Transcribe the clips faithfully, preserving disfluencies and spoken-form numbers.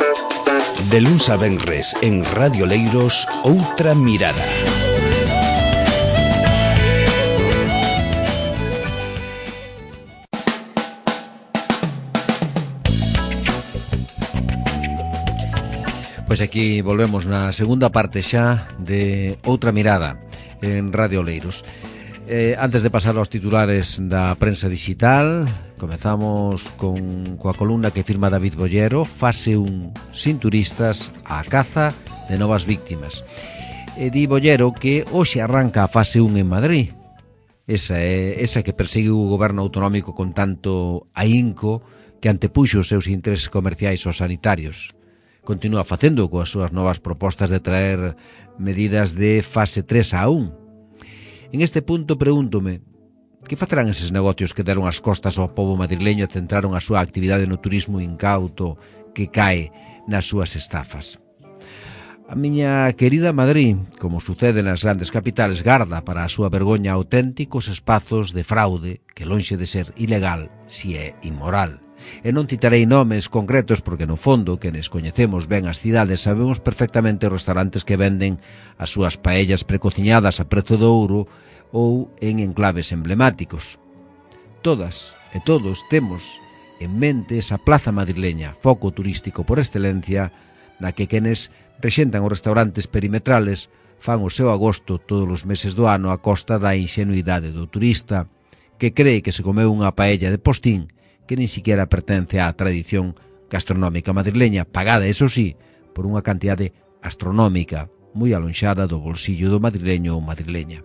De luns a venres en Radio Leiros, Outra Mirada. Pois aquí volvemos na segunda parte xa de Outra Mirada en Radio Leiros. Eh, antes de pasar aos titulares da prensa digital, comezamos con coa columna que firma David Bollero, Fase un, sin turistas, a caza de novas víctimas. E di Bollero que hoxe arranca a fase un en Madrid, esa, é, esa que persegue o goberno autonómico con tanto ahínco que antepuxo os seus intereses comerciais aos sanitarios. Continúa facendo coas súas novas propostas de traer medidas de fase tres a un. En este punto pregúntome, que facerán eses negocios que deron as costas ao pobo madrileño e centraron a súa actividade no turismo incauto que cae nas súas estafas? A miña querida Madrid, como sucede nas grandes capitales, garda para a súa vergoña auténticos espazos de fraude que, lonxe de ser ilegal, si é inmoral. E non citarei nomes concretos porque, no fondo, quenes coñecemos ben as cidades sabemos perfectamente os restaurantes que venden as súas paellas precociñadas a prezo de ouro ou en enclaves emblemáticos. Todas e todos temos en mente esa plaza madrileña, foco turístico por excelencia, na que quenes rexentan os restaurantes perimetrales fan o seu agosto todos os meses do ano a costa da inxenuidade do turista que cree que se comeu unha paella de postín que nin siquiera pertence á tradición gastronómica madrileña, pagada, eso sí, por unha cantidade astronómica, moi alonxada do bolsillo do madrileño ou madrileña.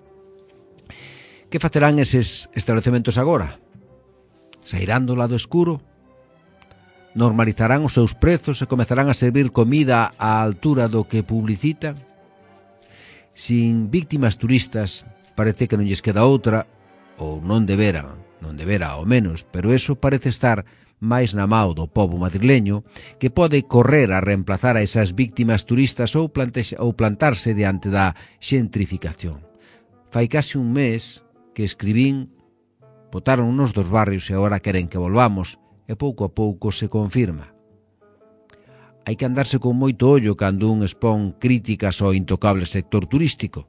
Que facerán eses establecementos agora? Sairán do lado escuro? Normalizarán os seus prezos e comezarán a servir comida á altura do que publicitan? Sin víctimas turistas, parece que non lles queda outra, ou non deberan, non debera ao menos, pero eso parece estar máis na mao do pobo madrileño, que pode correr a reemplazar a esas víctimas turistas ou, plantexa, ou plantarse diante da xentrificación. Fai case un mes que escribín, botaron unos dos barrios e agora queren que volvamos, e pouco a pouco se confirma. Hai que andarse con moito ollo cando un expón críticas ao intocable sector turístico.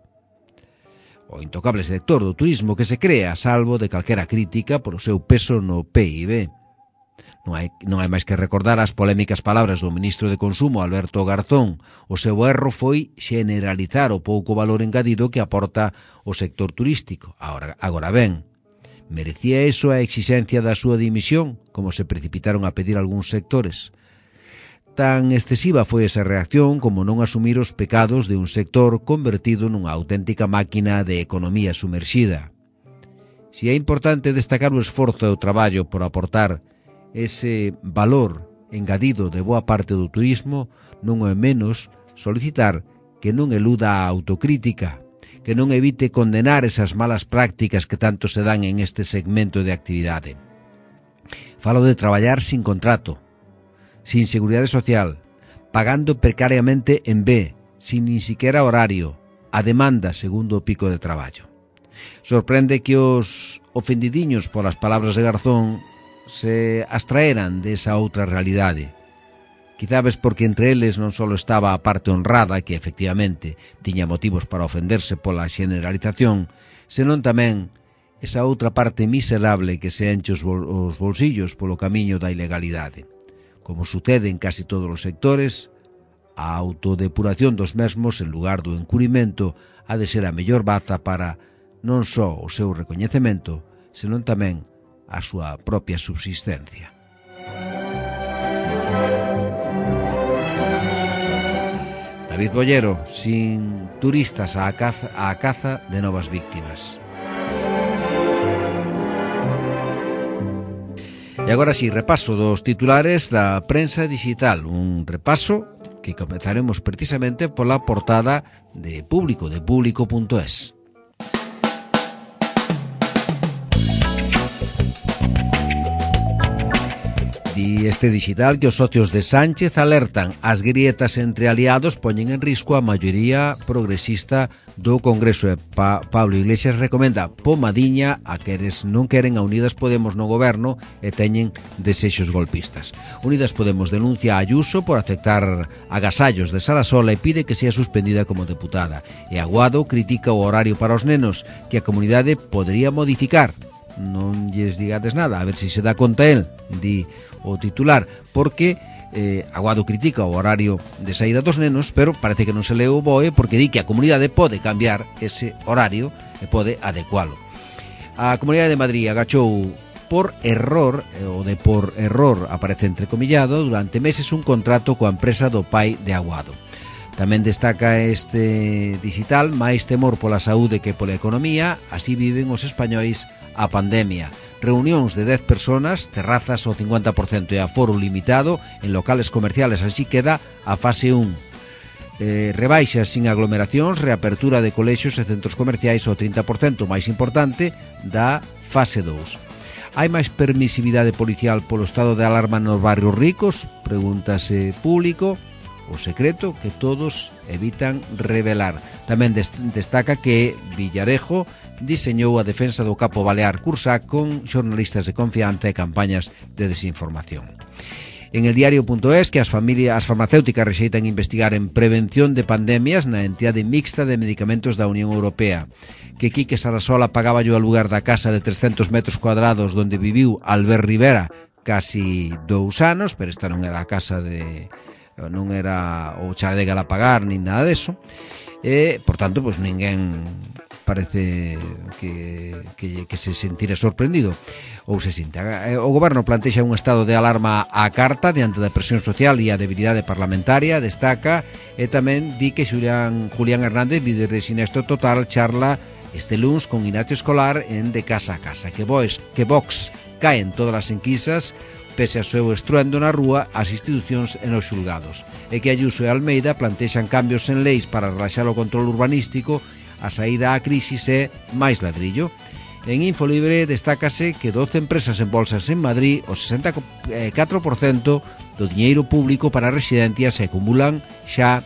O intocable sector do turismo que se crea a salvo de calquera crítica por o seu peso no P I B. Non hai, non hai máis que recordar as polémicas palabras do ministro de Consumo, Alberto Garzón. O seu erro foi generalizar o pouco valor engadido que aporta o sector turístico. Agora, agora ben, merecía eso a exigencia da súa dimisión, como se precipitaron a pedir algúns sectores? Tan excesiva foi esa reacción como non asumir os pecados de un sector convertido nunha auténtica máquina de economía sumerxida. Si é importante destacar o esforzo e o traballo por aportar ese valor engadido de boa parte do turismo, non é menos solicitar que non eluda a autocrítica, que non evite condenar esas malas prácticas que tanto se dan en este segmento de actividade. Falo de traballar sin contrato, sin seguridade social, pagando precariamente en B, sin nin siquiera horario, a demanda segundo o pico de traballo. Sorprende que os ofendidiños polas palabras de Garzón se abstraeran desa outra realidade. Quizabes porque entre eles non só estaba a parte honrada, que efectivamente tiña motivos para ofenderse pola generalización, senón tamén esa outra parte miserable que se enche os bolsillos polo camiño da ilegalidade. Como sucede en casi todos os sectores, a autodepuración dos mesmos en lugar do encubrimento ha de ser a mellor baza para non só o seu recoñecemento, senón tamén a súa propia subsistencia. David Bollero, sin turistas á caza, á caza de novas víctimas. E agora si, repaso dos titulares da prensa digital. Un repaso que comezaremos precisamente pola portada de Público, de público punto es. Di este digital que os socios de Sánchez alertan as grietas entre aliados poñen en risco a maioría progresista do Congreso e pa Pablo Iglesias recomenda pomadiña a queres non queren a Unidas Podemos no goberno e teñen desexos golpistas. Unidas Podemos denuncia a Ayuso por aceptar agasallos de Sarasola e pide que sea suspendida como deputada. E Aguado critica o horario para os nenos que a comunidade podría modificar. Non lles digades nada, a ver se se dá conta el, di o titular, porque eh, Aguado critica o horario de saída dos nenos, pero parece que non se leu o B O E porque di que a comunidade pode cambiar ese horario e pode adecualo. A Comunidade de Madrid agachou por error, o de por error aparece entrecomillado, durante meses un contrato coa empresa do pai de Aguado. Tamén destaca este digital máis temor pola saúde que pola economía, así viven os españois a pandemia. Reunións de dez personas, terrazas ao cincuenta por cento e aforo limitado en locales comerciales, así queda a fase un. Eh, rebaixas sin aglomeracións, reapertura de colexios e centros comerciais ao trinta por cento, máis importante, da fase dous. Hai máis permisividade policial polo estado de alarma nos barrios ricos? Pregúntase público. O secreto que todos evitan revelar. Tamén destaca que Villarejo diseñou a defensa do capo balear Cursa con xornalistas de confianza e campañas de desinformación. En el diario.es que as familias as farmacéuticas rexeitan investigar en prevención de pandemias na entidade mixta de medicamentos da Unión Europea. Que Quique Sarasola pagaba yo ao lugar da casa de trescentos metros cuadrados donde viviu Albert Rivera casi dous anos, pero esta non era a casa de... non era o chale de Galapagar nin nada deso e, por tanto, pois ninguén parece que, que, que se sentire sorprendido ou se sinta. O goberno plantexa un estado de alarma á carta diante da presión social e a debilidade parlamentaria, destaca, e tamén di que Julián, Julián Hernández, líder de Sinestro Total, charla este luns con Ignacio Escolar en De Casa a Casa, que Vox, que Vox caen todas as enquisas pese a seu estruendo na rúa as institucións e nos xulgados, e que Ayuso e Almeida plantexan cambios en leis para relaxar o control urbanístico, a saída á crisis e máis ladrillo. En Infolibre destácase que doce empresas en bolsas en Madrid, o sesenta e catro por cento do diñeiro público para residencias se acumulan xa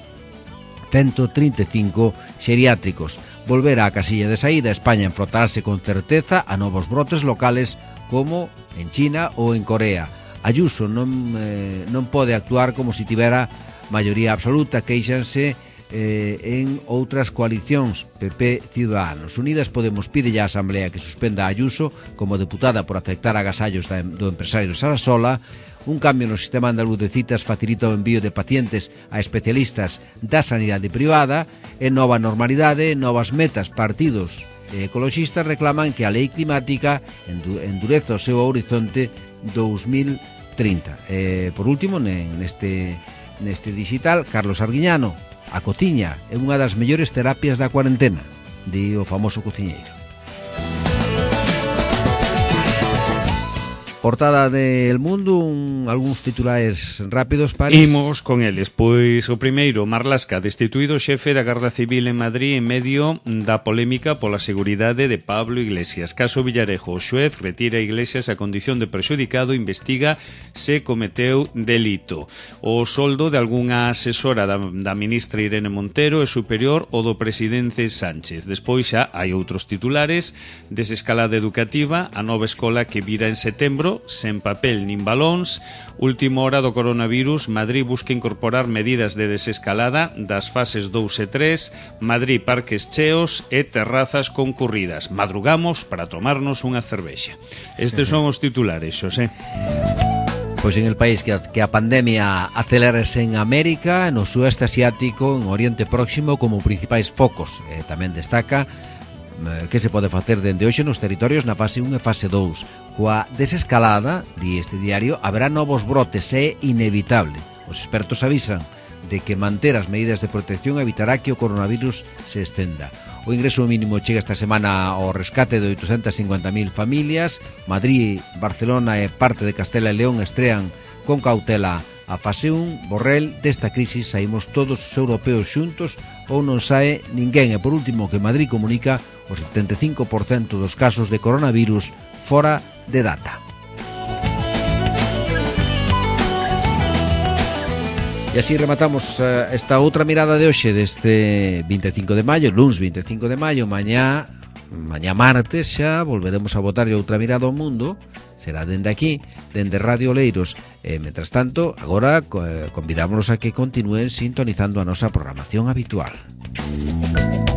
ciento trinta e cinco xeriátricos. Volver á casilla de saída, España enfrontarse con certeza a novos brotes locales como en China ou en Corea. Ayuso non, eh, non pode actuar como se tivera maioría absoluta, queixanse eh, en outras coalicións, P P Ciudadanos. Unidas Podemos pide a Asamblea que suspenda a Ayuso como deputada por aceptar agasallos do empresario Sarasola. Un cambio no sistema andaluz de citas facilita o envío de pacientes a especialistas da sanidade privada e nova normalidade, novas metas. Partidos ecologistas reclaman que a lei climática endureza o seu horizonte dos mil trinta. E, por último, neste, neste digital, Carlos Arguiñano, a cociña é unha das mellores terapias da cuarentena, di o famoso cociñeiro. Portada de El Mundo, un, algúns titulares rápidos, Paris. Imos con eles, pois o primeiro, Marlaska, destituído xefe da Garda Civil en Madrid en medio da polémica pola seguridade de Pablo Iglesias. Caso Villarejo, o xuez retira a Iglesias a condición de prexudicado, investiga se cometeu delito. O soldo de algunha asesora da, da ministra Irene Montero é superior ao do presidente Sánchez. Despois xa hai outros titulares, desescalada educativa, a nova escola que vira en setembro, sen papel nin balóns. Última hora do coronavirus, Madrid busca incorporar medidas de desescalada das fases dous e tres, Madrid parques cheos e terrazas concurridas. Madrugamos para tomarnos unha cervexa. Estes son os titulares, Xosé. Pois en el país que a, que a pandemia acelérese en América, no sudeste asiático, en Oriente Próximo como principais focos. E tamén destaca que se pode facer dende hoxe nos territorios na fase un e fase dous. Coa desescalada, di este diario, haberá novos brotes, é inevitable. Os expertos avisan de que manter as medidas de protección evitará que o coronavirus se estenda. O ingreso mínimo chega esta semana ao rescate de oitocentas cincuenta mil familias. Madrid, Barcelona e parte de Castela e León estrean con cautela a fase un. Borrell, desta crisis saímos todos os europeos xuntos ou non sae ninguén. E por último, que Madrid comunica o setenta e cinco por cento dos casos de coronavirus fora de data. E así rematamos uh, esta outra mirada de hoxe deste vinte e cinco de maio, luns vinte e cinco de maio. Mañá, mañá martes xa volveremos a botarlle outra mirada ao mundo. Será dende aquí, dende Radio Oleiros. E, mentras tanto, agora eh, convidámonos a que continúen sintonizando a nosa programación habitual.